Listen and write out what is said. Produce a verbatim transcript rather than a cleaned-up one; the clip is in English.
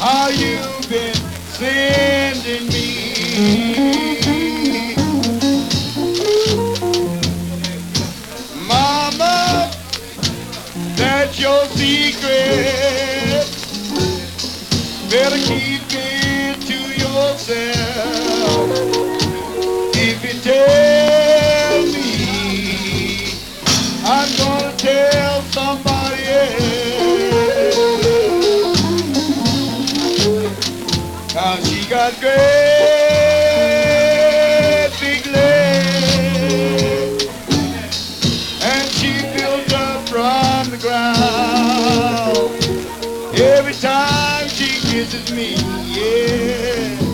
how you've been sending me. Mama, that's your secret. Better keep it to yourself. If you tell me, I'm gonna tell somebody else. Now she got great big legs, and she built up from the ground every time she kisses me, yeah.